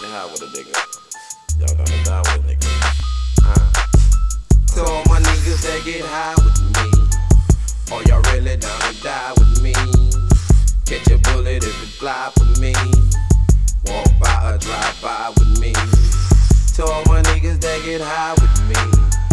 get high with a nigga, y'all gonna die with a nigga. To all my niggas that get high with me, or y'all really down to die with me. Catch a bullet if it fly for me. Walk by or drive by with me. To all my niggas that get high with me,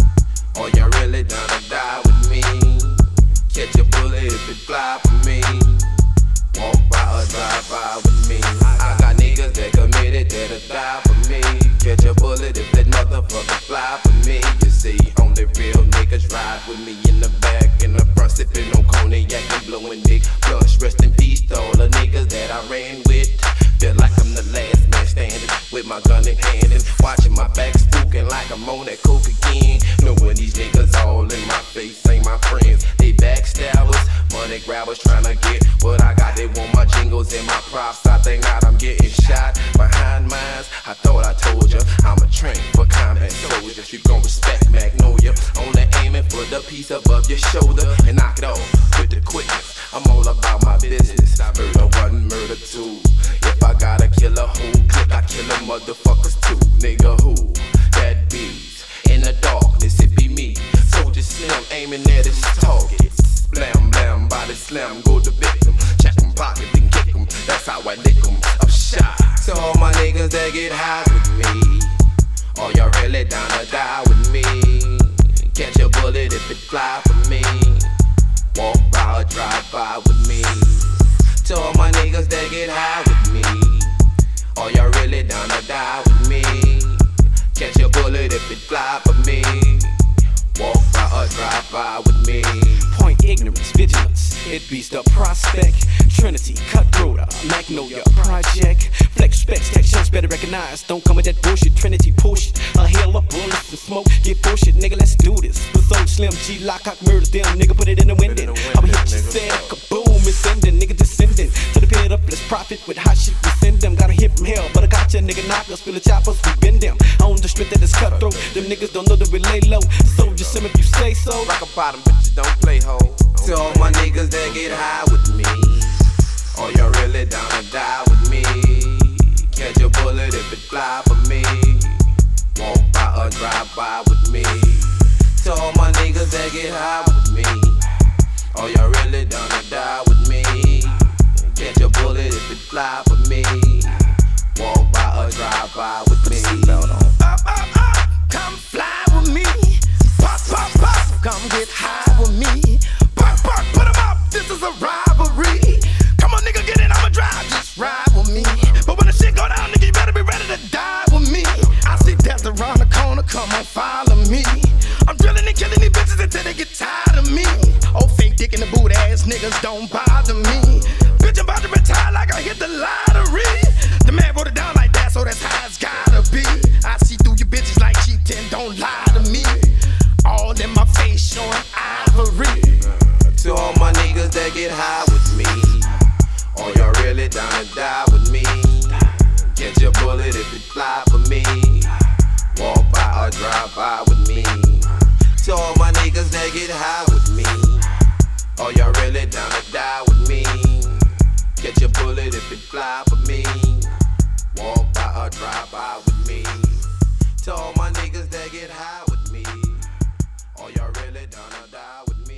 or y'all really down to die with me. Catch a bullet if it fly for me. Walk by or drive by with me. I got niggas that committed that'll die for me. Catch a bullet if that motherfucker fly for me. You see, only real niggas ride with me in the back, in the front, sipping on cognac and blowing dick. Plus, rest in peace to all the niggas that I ran with. Feel like I'm the last man standing, with my gun in hand and watching my back spooking like I'm on that coke again. Knowing these niggas all in my face ain't my friends. They backstabbers, money grabbers trying to get what I got. They want my jingles and my props. I think that I'm getting shot behind mines. I thought I told ya, I'm a train for combat soldiers. You gon' respect Magnolia, only aiming for the piece above your shoulder and knock it off with the quickness. I'm all about my business. Murder one, murder two. If I gotta kill a whole clique, I kill them motherfuckers too. Nigga, who that be? In the darkness, it be me. Soldier Slim aiming at his targets. Blam, blam, body slam, go to victim. Check them pocket and kick them. That's how I lick them. I'm shy. To all my niggas that get high with me, or y'all really down to die with me. Catch a bullet if it fly for me. Walk by or drive by with me. To all my niggas that get high with me, or y'all really down to die with me. Catch a bullet if it fly for me. Walk by or drive by with me. Point ignorance, vigilance, it beats the prospect. Trinity, cutthroat, Magnolia, project. Flex specs, tech shows better recognize. Don't come with that bullshit, Trinity bullshit. A hell of bullets and smoke, get bullshit, nigga, let's do this. With old Slim G, Lockock, murder them, nigga, put it in the window. I'ma hit your cell, kaboom, it's ending, nigga descending to the pit of let's profit with hot shit, we send them. Gotta hit from hell, but I got ya, nigga, knock us, feel the choppers, we bend them. On the strip that is cutthroat, them niggas don't know that we lay low. So just sim if you say so. Rock a bottom, bitches don't play ho. To all my niggas that get high with me, or y'all really down to die with me. Catch a bullet if it fly for me. Walk by or drive by with me. To all my niggas that get high with me, or y'all really down to die with me. Catch a bullet if it fly for me. Walk by or drive by with me. Up, come fly with me. Pop, pop, pop, come get high with me. Pop, pop, put 'em up, this is a robbery. Come on, nigga, get in, I'ma drive, just ride with me. But when the shit go down, nigga, you better be ready to die with me. I see death around the corner, come on, follow me. I'm drilling and killing these bitches until they get tired of me. Old fake dick in the boot ass niggas don't bother me. Bitch, I'm about to retire like I hit the lottery. The man wrote it down like that, so that's how it's gotta be. I see through your bitches like cheap 10, don't lie to me. All in my face showing ivory. To all my niggas that get high with me, or y'all really down to die with me. Catch a bullet if it fly for me. Walk by or drive by with me. To all my niggas that get high with me, or y'all really down to die with me. Catch a bullet if it fly for me. Walk by or drive by with me. To all my niggas that get high with me, or y'all really down to die with me.